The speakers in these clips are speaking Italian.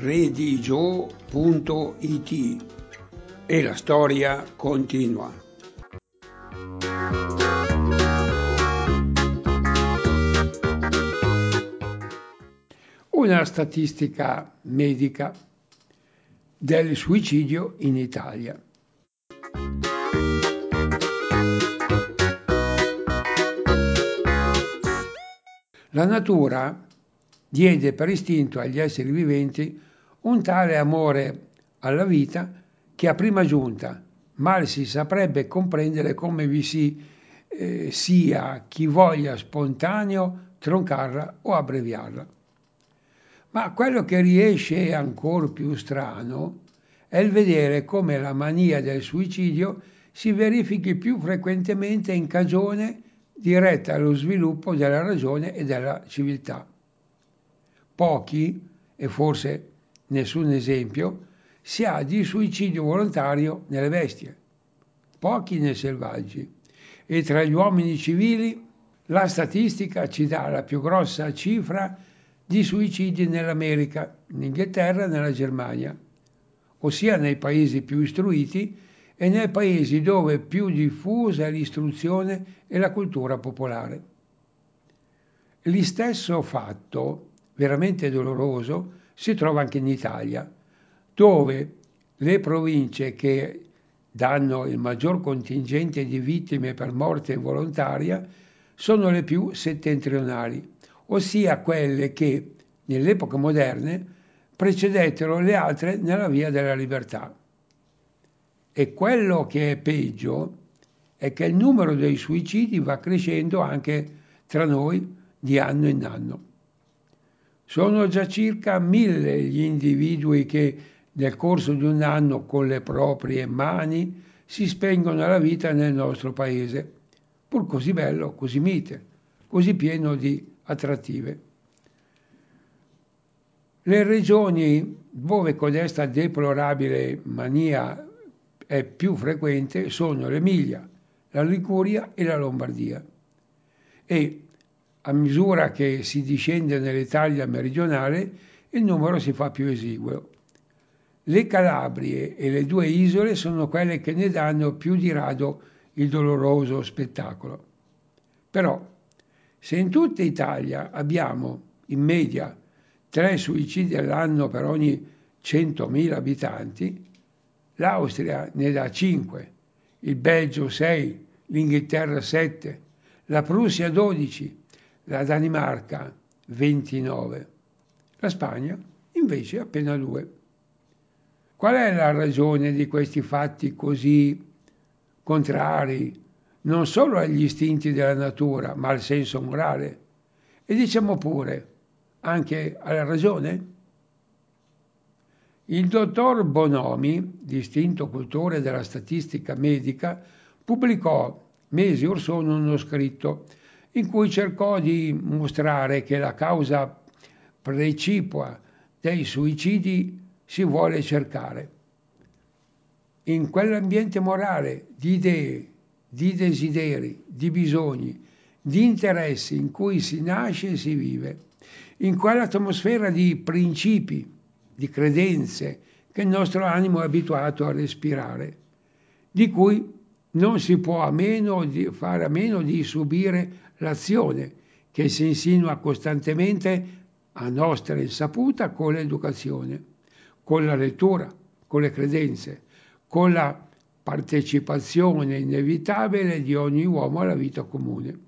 redigio.it e la storia continua. Una statistica medica del suicidio in Italia. La natura diede per istinto agli esseri viventi un tale amore alla vita che a prima giunta mal si saprebbe comprendere come vi sia chi voglia spontaneo troncarla o abbreviarla. Ma quello che riesce ancor più strano è il vedere come la mania del suicidio si verifichi più frequentemente in cagione diretta allo sviluppo della ragione e della civiltà. Pochi, e forse nessun esempio, si ha di suicidio volontario nelle bestie, pochi nei selvaggi, e tra gli uomini civili la statistica ci dà la più grossa cifra di suicidi nell'America, in Inghilterra e nella Germania, ossia nei paesi più istruiti e nei paesi dove è più diffusa l'istruzione e la cultura popolare. Lo stesso fatto, veramente doloroso, si trova anche in Italia, dove le province che danno il maggior contingente di vittime per morte volontaria sono le più settentrionali, ossia quelle che, nell'epoca moderne, precedettero le altre nella via della libertà. E quello che è peggio è che il numero dei suicidi va crescendo anche tra noi di anno in anno. Sono già circa 1000 gli individui che nel corso di un anno con le proprie mani si spengono la vita nel nostro paese, pur così bello, così mite, così pieno di attrattive. Le regioni dove codesta deplorabile mania è più frequente sono l'Emilia, la Liguria e la Lombardia. E a misura che si discende nell'Italia meridionale, il numero si fa più esiguo. Le Calabrie e le due isole sono quelle che ne danno più di rado il doloroso spettacolo. Però, se in tutta Italia abbiamo, in media, 3 suicidi all'anno per ogni 100.000 abitanti, l'Austria ne dà 5, il Belgio 6, l'Inghilterra 7, la Prussia 12, la Danimarca 29, la Spagna invece appena 2. Qual è la ragione di questi fatti così contrari non solo agli istinti della natura, ma al senso morale? E diciamo pure, anche alla ragione? Il dottor Bonomi, distinto cultore della statistica medica, pubblicò mesi or sono uno scritto in cui cercò di mostrare che la causa precipua dei suicidi si vuole cercare in quell'ambiente morale di idee, di desideri, di bisogni, di interessi in cui si nasce e si vive, in quell'atmosfera di principi, di credenze che il nostro animo è abituato a respirare, di cui non si può fare a meno di subire l'azione che si insinua costantemente a nostra insaputa con l'educazione, con la lettura, con le credenze, con la partecipazione inevitabile di ogni uomo alla vita comune.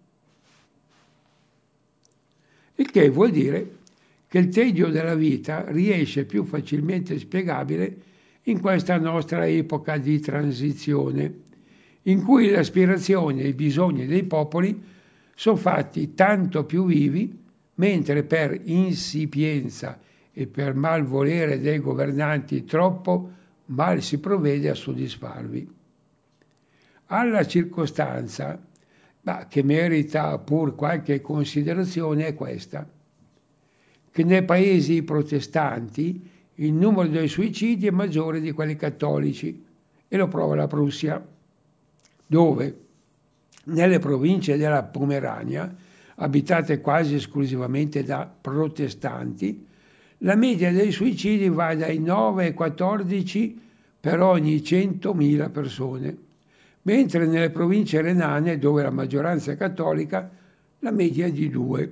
Il che vuol dire che il tedio della vita riesce più facilmente spiegabile in questa nostra epoca di transizione, in cui le aspirazioni e i bisogni dei popoli sono fatti tanto più vivi, mentre per insipienza e per malvolere dei governanti troppo mal si provvede a soddisfarvi. Alla circostanza, che merita pur qualche considerazione, è questa: che nei paesi protestanti il numero dei suicidi è maggiore di quelli cattolici, e lo prova la Prussia, dove nelle province della Pomerania, abitate quasi esclusivamente da protestanti, la media dei suicidi va dai 9 ai 14 per ogni 100.000 persone, mentre nelle province renane, dove la maggioranza è cattolica, la media è di 2.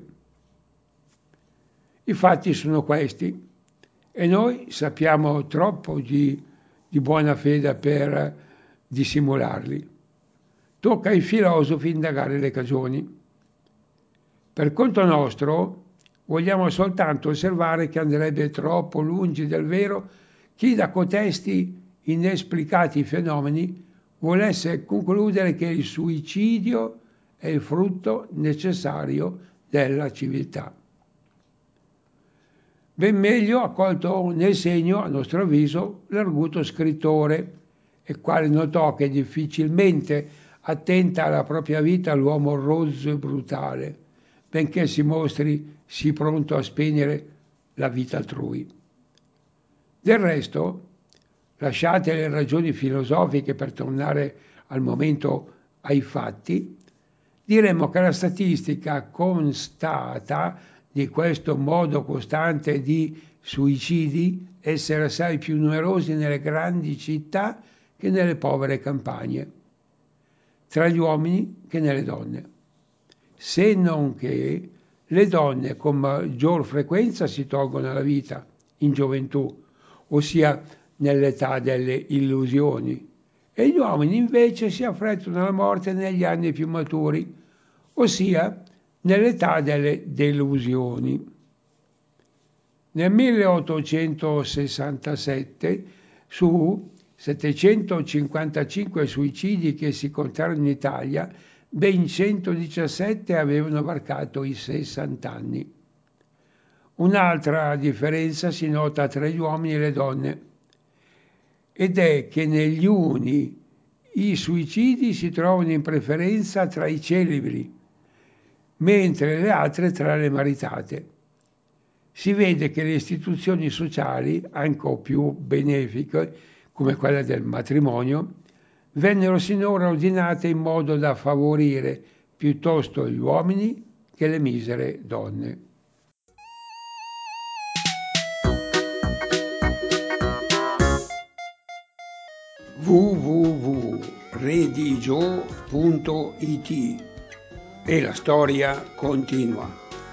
I fatti sono questi e noi sappiamo troppo di buona fede per dissimularli. Tocca ai filosofi indagare le cagioni. Per conto nostro vogliamo soltanto osservare che andrebbe troppo lungi del vero chi da cotesti inesplicati fenomeni volesse concludere che il suicidio è il frutto necessario della civiltà. Ben meglio ha colto nel segno, a nostro avviso, l'arguto scrittore, il quale notò che difficilmente attenta alla propria vita l'uomo rozzo e brutale, benché si mostri sì pronto a spegnere la vita altrui. Del resto, lasciate le ragioni filosofiche per tornare al momento ai fatti, diremmo che la statistica constata di questo modo costante di suicidi essere assai più numerosi nelle grandi città che nelle povere campagne, tra gli uomini che nelle donne. Se non che le donne con maggior frequenza si tolgono la vita in gioventù, ossia nell'età delle illusioni, e gli uomini invece si affrettano alla morte negli anni più maturi, ossia nell'età delle delusioni. Nel 1867 su 755 suicidi che si contarono in Italia, ben 117 avevano varcato i 60 anni. Un'altra differenza si nota tra gli uomini e le donne, ed è che negli uni i suicidi si trovano in preferenza tra i celebri, mentre le altre tra le maritate. Si vede che le istituzioni sociali, anche più benefiche, come quella del matrimonio, vennero sinora ordinate in modo da favorire piuttosto gli uomini che le misere donne. www.redigio.it e la storia continua.